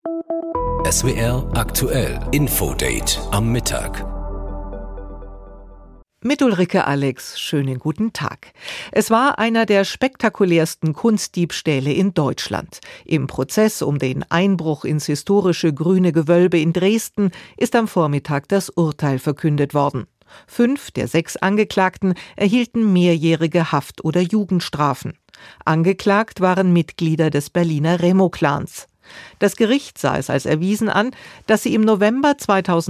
SWR aktuell Infodate am Mittag. Mit Ulrike Alex, schönen guten Tag. Es war einer der spektakulärsten Kunstdiebstähle in Deutschland. Im Prozess um den Einbruch ins historische Grüne Gewölbe in Dresden ist am Vormittag das Urteil verkündet worden. 5 der 6 Angeklagten erhielten mehrjährige Haft- oder Jugendstrafen. Angeklagt waren Mitglieder des Berliner Remo-Clans. Das Gericht sah es als erwiesen an, dass sie im November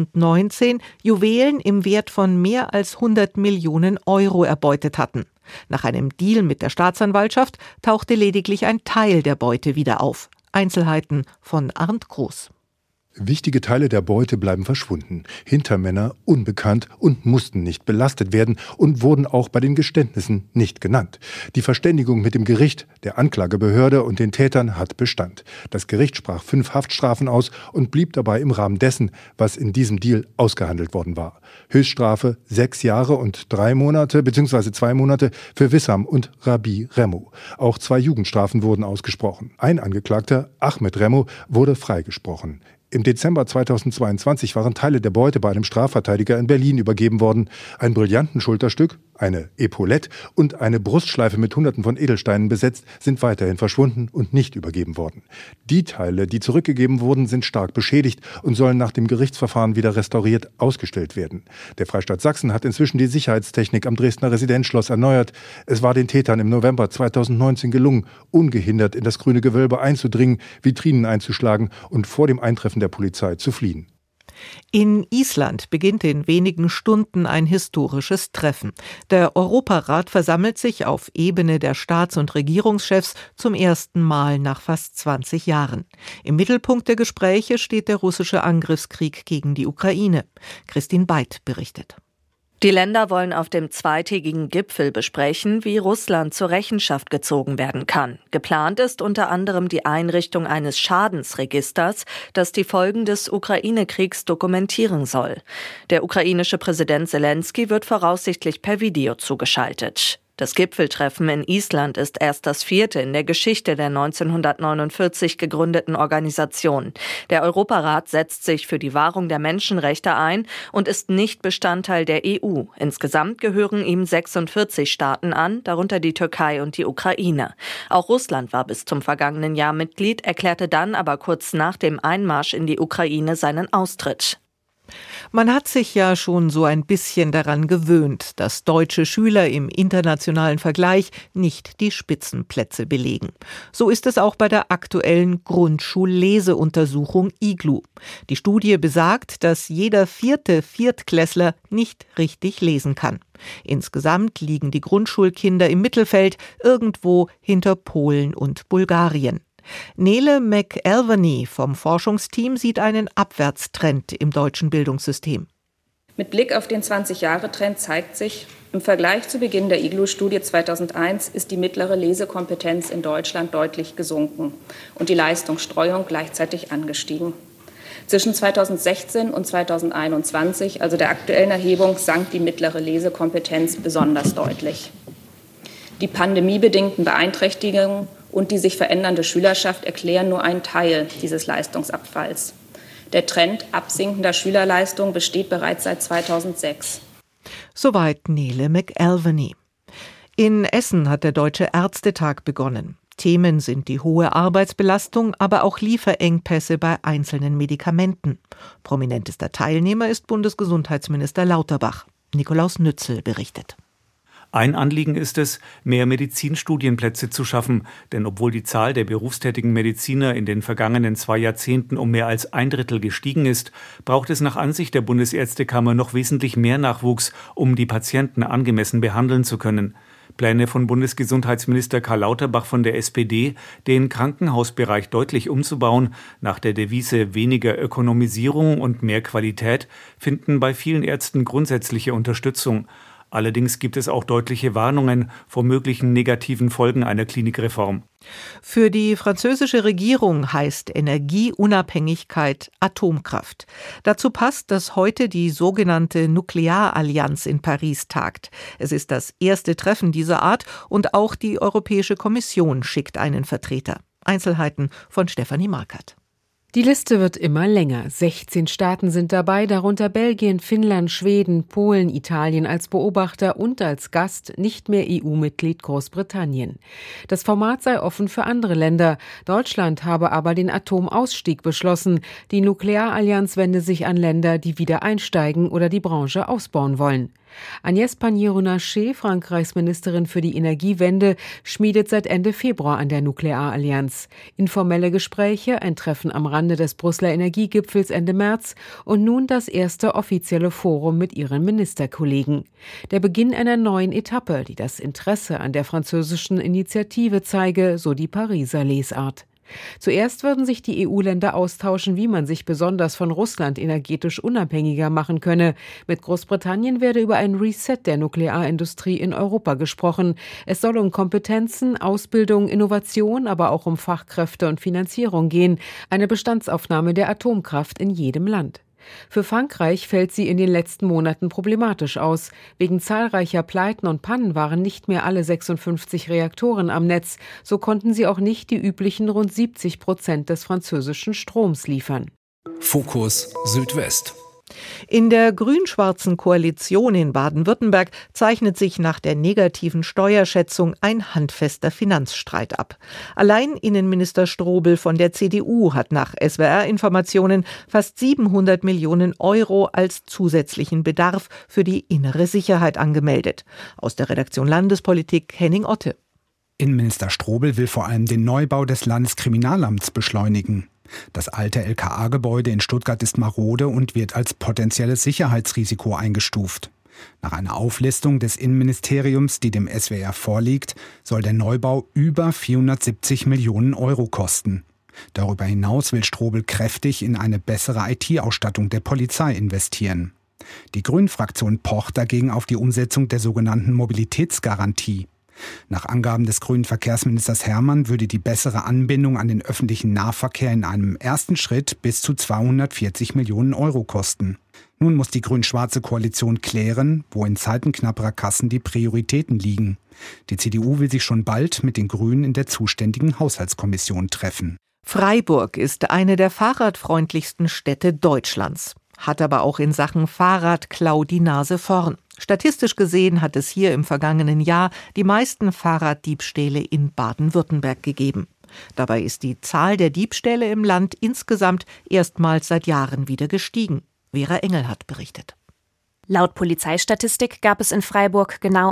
2019 Juwelen im Wert von mehr als 100 Millionen Euro erbeutet hatten. Nach einem Deal mit der Staatsanwaltschaft tauchte lediglich ein Teil der Beute wieder auf. Einzelheiten von Arndt Groß. Wichtige Teile der Beute bleiben verschwunden. Hintermänner unbekannt und mussten nicht belastet werden und wurden auch bei den Geständnissen nicht genannt. Die Verständigung mit dem Gericht, der Anklagebehörde und den Tätern hat Bestand. Das Gericht sprach 5 Haftstrafen aus und blieb dabei im Rahmen dessen, was in diesem Deal ausgehandelt worden war. Höchststrafe 6 Jahre und 3 Monate bzw. 2 Monate für Wissam und Rabi Remo. Auch 2 Jugendstrafen wurden ausgesprochen. Ein Angeklagter, Ahmed Remo, wurde freigesprochen. Im Dezember 2022 waren Teile der Beute bei einem Strafverteidiger in Berlin übergeben worden. Ein Brillantenschulterstück, eine Epaulette und eine Brustschleife mit Hunderten von Edelsteinen besetzt, sind weiterhin verschwunden und nicht übergeben worden. Die Teile, die zurückgegeben wurden, sind stark beschädigt und sollen nach dem Gerichtsverfahren wieder restauriert ausgestellt werden. Der Freistaat Sachsen hat inzwischen die Sicherheitstechnik am Dresdner Residenzschloss erneuert. Es war den Tätern im November 2019 gelungen, ungehindert in das Grüne Gewölbe einzudringen, Vitrinen einzuschlagen und vor dem Eintreffen der Polizei zu fliehen. In Island beginnt in wenigen Stunden ein historisches Treffen. Der Europarat versammelt sich auf Ebene der Staats- und Regierungschefs zum ersten Mal nach fast 20 Jahren. Im Mittelpunkt der Gespräche steht der russische Angriffskrieg gegen die Ukraine. Christine Beit berichtet. Die Länder wollen auf dem zweitägigen Gipfel besprechen, wie Russland zur Rechenschaft gezogen werden kann. Geplant ist unter anderem die Einrichtung eines Schadensregisters, das die Folgen des Ukraine-Kriegs dokumentieren soll. Der ukrainische Präsident Selenskyj wird voraussichtlich per Video zugeschaltet. Das Gipfeltreffen in Island ist erst das 4. in der Geschichte der 1949 gegründeten Organisation. Der Europarat setzt sich für die Wahrung der Menschenrechte ein und ist nicht Bestandteil der EU. Insgesamt gehören ihm 46 Staaten an, darunter die Türkei und die Ukraine. Auch Russland war bis zum vergangenen Jahr Mitglied, erklärte dann aber kurz nach dem Einmarsch in die Ukraine seinen Austritt. Man hat sich ja schon so ein bisschen daran gewöhnt, dass deutsche Schüler im internationalen Vergleich nicht die Spitzenplätze belegen. So ist es auch bei der aktuellen Grundschulleseuntersuchung IGLU. Die Studie besagt, dass jeder 4. Viertklässler nicht richtig lesen kann. Insgesamt liegen die Grundschulkinder im Mittelfeld, irgendwo hinter Polen und Bulgarien. Nele McElveny vom Forschungsteam sieht einen Abwärtstrend im deutschen Bildungssystem. Mit Blick auf den 20-Jahre-Trend zeigt sich, im Vergleich zu Beginn der IGLU-Studie 2001 ist die mittlere Lesekompetenz in Deutschland deutlich gesunken und die Leistungsstreuung gleichzeitig angestiegen. Zwischen 2016 und 2021, also der aktuellen Erhebung, sank die mittlere Lesekompetenz besonders deutlich. Die pandemiebedingten Beeinträchtigungen und die sich verändernde Schülerschaft erklären nur einen Teil dieses Leistungsabfalls. Der Trend absinkender Schülerleistung besteht bereits seit 2006. Soweit Nele McElveny. In Essen hat der Deutsche Ärztetag begonnen. Themen sind die hohe Arbeitsbelastung, aber auch Lieferengpässe bei einzelnen Medikamenten. Prominentester Teilnehmer ist Bundesgesundheitsminister Lauterbach. Nikolaus Nützel berichtet. Ein Anliegen ist es, mehr Medizinstudienplätze zu schaffen. Denn obwohl die Zahl der berufstätigen Mediziner in den vergangenen 2 Jahrzehnten um mehr als 1/3 gestiegen ist, braucht es nach Ansicht der Bundesärztekammer noch wesentlich mehr Nachwuchs, um die Patienten angemessen behandeln zu können. Pläne von Bundesgesundheitsminister Karl Lauterbach von der SPD, den Krankenhausbereich deutlich umzubauen, nach der Devise weniger Ökonomisierung und mehr Qualität, finden bei vielen Ärzten grundsätzliche Unterstützung. Allerdings gibt es auch deutliche Warnungen vor möglichen negativen Folgen einer Klinikreform. Für die französische Regierung heißt Energieunabhängigkeit Atomkraft. Dazu passt, dass heute die sogenannte Nuklearallianz in Paris tagt. Es ist das erste Treffen dieser Art und auch die Europäische Kommission schickt einen Vertreter. Einzelheiten von Stefanie Markert. Die Liste wird immer länger. 16 Staaten sind dabei, darunter Belgien, Finnland, Schweden, Polen, Italien als Beobachter und als Gast nicht mehr EU-Mitglied Großbritannien. Das Format sei offen für andere Länder. Deutschland habe aber den Atomausstieg beschlossen. Die Nuklearallianz wende sich an Länder, die wieder einsteigen oder die Branche ausbauen wollen. Agnès Pannier-Runacher, Frankreichs Ministerin für die Energiewende, schmiedet seit Ende Februar an der Nuklearallianz. Informelle Gespräche, ein Treffen am Rande des Brüsseler Energiegipfels Ende März und nun das erste offizielle Forum mit ihren Ministerkollegen. Der Beginn einer neuen Etappe, die das Interesse an der französischen Initiative zeige, so die Pariser Lesart. Zuerst würden sich die EU-Länder austauschen, wie man sich besonders von Russland energetisch unabhängiger machen könne. Mit Großbritannien werde über ein Reset der Nuklearindustrie in Europa gesprochen. Es soll um Kompetenzen, Ausbildung, Innovation, aber auch um Fachkräfte und Finanzierung gehen. Eine Bestandsaufnahme der Atomkraft in jedem Land. Für Frankreich fällt sie in den letzten Monaten problematisch aus. Wegen zahlreicher Pleiten und Pannen waren nicht mehr alle 56 Reaktoren am Netz. So konnten sie auch nicht die üblichen rund 70% des französischen Stroms liefern. Fokus Südwest. In der grün-schwarzen Koalition in Baden-Württemberg zeichnet sich nach der negativen Steuerschätzung ein handfester Finanzstreit ab. Allein Innenminister Strobel von der CDU hat nach SWR-Informationen fast 700 Millionen Euro als zusätzlichen Bedarf für die innere Sicherheit angemeldet. Aus der Redaktion Landespolitik Henning Otte. Innenminister Strobel will vor allem den Neubau des Landeskriminalamts beschleunigen. Das alte LKA-Gebäude in Stuttgart ist marode und wird als potenzielles Sicherheitsrisiko eingestuft. Nach einer Auflistung des Innenministeriums, die dem SWR vorliegt, soll der Neubau über 470 Millionen Euro kosten. Darüber hinaus will Strobel kräftig in eine bessere IT-Ausstattung der Polizei investieren. Die Grünen-Fraktion pocht dagegen auf die Umsetzung der sogenannten Mobilitätsgarantie. Nach Angaben des grünen Verkehrsministers Herrmann würde die bessere Anbindung an den öffentlichen Nahverkehr in einem ersten Schritt bis zu 240 Millionen Euro kosten. Nun muss die grün-schwarze Koalition klären, wo in Zeiten knapperer Kassen die Prioritäten liegen. Die CDU will sich schon bald mit den Grünen in der zuständigen Haushaltskommission treffen. Freiburg ist eine der fahrradfreundlichsten Städte Deutschlands, hat aber auch in Sachen Fahrradklau die Nase vorn. Statistisch gesehen hat es hier im vergangenen Jahr die meisten Fahrraddiebstähle in Baden-Württemberg gegeben. Dabei ist die Zahl der Diebstähle im Land insgesamt erstmals seit Jahren wieder gestiegen. Vera Engelhardt berichtet. Laut Polizeistatistik gab es in Freiburg genau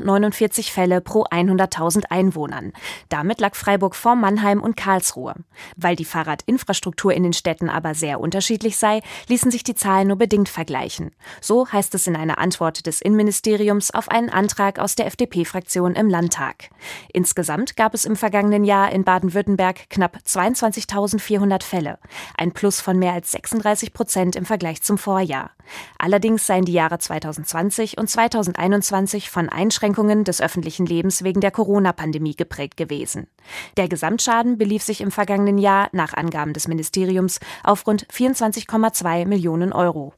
849 Fälle pro 100.000 Einwohnern. Damit lag Freiburg vor Mannheim und Karlsruhe. Weil die Fahrradinfrastruktur in den Städten aber sehr unterschiedlich sei, ließen sich die Zahlen nur bedingt vergleichen. So heißt es in einer Antwort des Innenministeriums auf einen Antrag aus der FDP-Fraktion im Landtag. Insgesamt gab es im vergangenen Jahr in Baden-Württemberg knapp 22.400 Fälle. Ein Plus von mehr als 36% im Vergleich zum Vorjahr. Allerdings seien die Jahre 2020 und 2021 von Einschränkungen des öffentlichen Lebens wegen der Corona-Pandemie geprägt gewesen. Der Gesamtschaden belief sich im vergangenen Jahr nach Angaben des Ministeriums auf rund 24,2 Millionen Euro.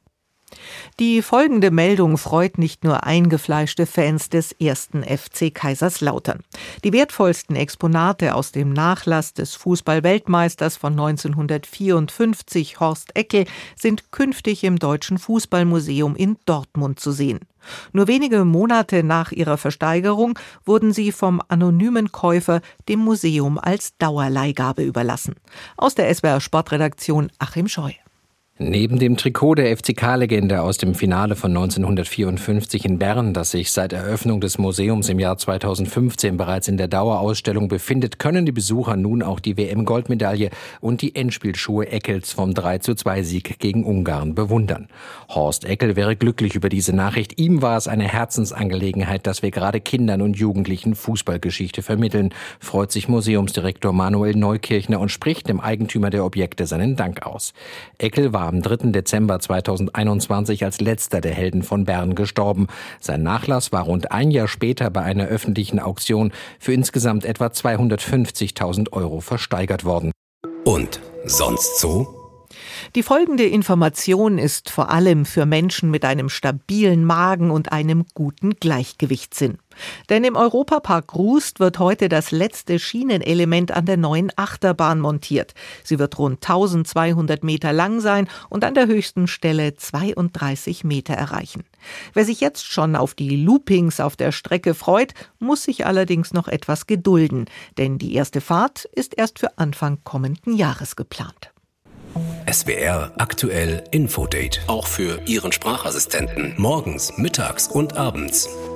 Die folgende Meldung freut nicht nur eingefleischte Fans des 1. FC Kaiserslautern. Die wertvollsten Exponate aus dem Nachlass des Fußball-Weltmeisters von 1954, Horst Eckel, sind künftig im Deutschen Fußballmuseum in Dortmund zu sehen. Nur wenige Monate nach ihrer Versteigerung wurden sie vom anonymen Käufer dem Museum als Dauerleihgabe überlassen. Aus der SWR Sportredaktion Achim Scheu. Neben dem Trikot der FCK-Legende aus dem Finale von 1954 in Bern, das sich seit Eröffnung des Museums im Jahr 2015 bereits in der Dauerausstellung befindet, können die Besucher nun auch die WM-Goldmedaille und die Endspielschuhe Eckels vom 3:2-Sieg gegen Ungarn bewundern. Horst Eckel wäre glücklich über diese Nachricht. Ihm war es eine Herzensangelegenheit, dass wir gerade Kindern und Jugendlichen Fußballgeschichte vermitteln, freut sich Museumsdirektor Manuel Neukirchner und spricht dem Eigentümer der Objekte seinen Dank aus. Eckel war am 3. Dezember 2021 als letzter der Helden von Bern gestorben. Sein Nachlass war rund ein Jahr später bei einer öffentlichen Auktion für insgesamt etwa 250.000 Euro versteigert worden. Und sonst so? Die folgende Information ist vor allem für Menschen mit einem stabilen Magen und einem guten Gleichgewichtssinn. Denn im Europapark Rust wird heute das letzte Schienenelement an der neuen Achterbahn montiert. Sie wird rund 1200 Meter lang sein und an der höchsten Stelle 32 Meter erreichen. Wer sich jetzt schon auf die Loopings auf der Strecke freut, muss sich allerdings noch etwas gedulden. Denn die erste Fahrt ist erst für Anfang kommenden Jahres geplant. SWR aktuell Infodate. Auch für Ihren Sprachassistenten. Morgens, mittags und abends.